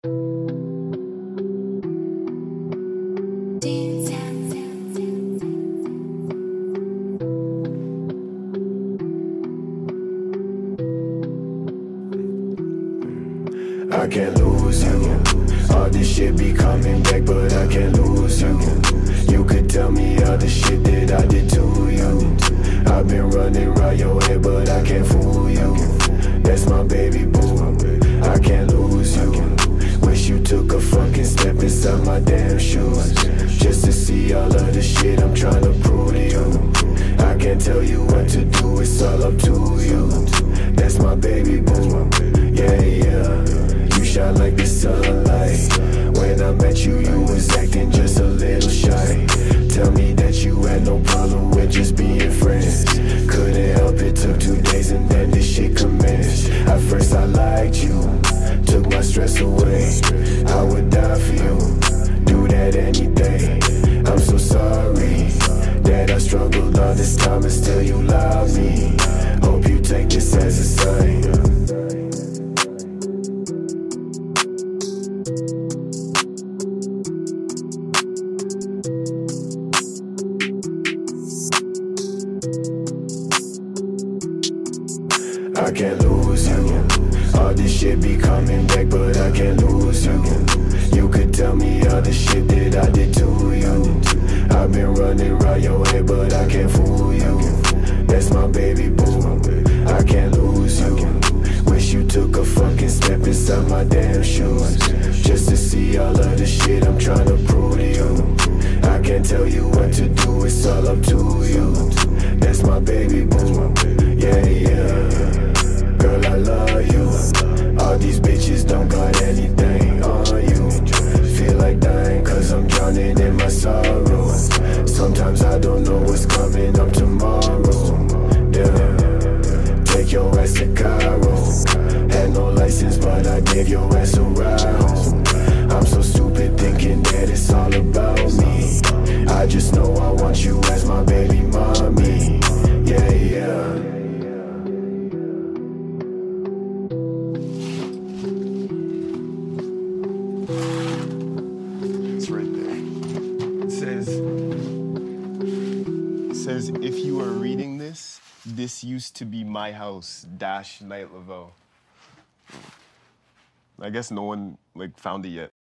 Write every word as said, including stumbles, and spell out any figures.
I can't lose you. All this shit be coming back, but I can't lose you. You could tell me all the shit that I did to you. I've been running around your head, but I can't fool you. That's my baby boo. I can't lose you. Wish you took a fucking step inside my damn shoes, just to see all of the shit I'm trying to prove to you. I can't tell you what to do, it's all up to you. That's my baby boo. Yeah, yeah. You shine like the sunlight. When I met you, you was acting just a little shy. Tell me that you had no problem with just being friends. Couldn't help it, took two days and then this shit commenced. At first I liked you, took my stress away. I would die for you, do that any day. I'm so sorry that I struggled all this time and still you love me. Hope you take this as a sign. I can't lose you. All this shit be coming back, but I can't lose you. You could tell me all the shit that I did to you. I've been running around your head, but I can't fool you. That's my baby boo. I can't lose you. Wish you took a fucking step inside my damn shoes, just to see all of the shit I'm trying to prove to you. I can't tell you what to do, it's all up to you. That's my baby boo. Yeah, yeah. Girl, I love you. All these bitches don't got anything on you. Feel like dying cause I'm drowning in my sorrow. Sometimes I don't know what's coming up tomorrow. Yeah. Take your ass to Cairo. Had no license but I gave your ass a ride home. I'm so stupid thinking that it's all about me. I just know I want you as my baby mommy. Yeah, yeah. It's right there. It says, it says, if you are reading this, this used to be my house, dash Night Lavelle. I guess no one, like, found it yet.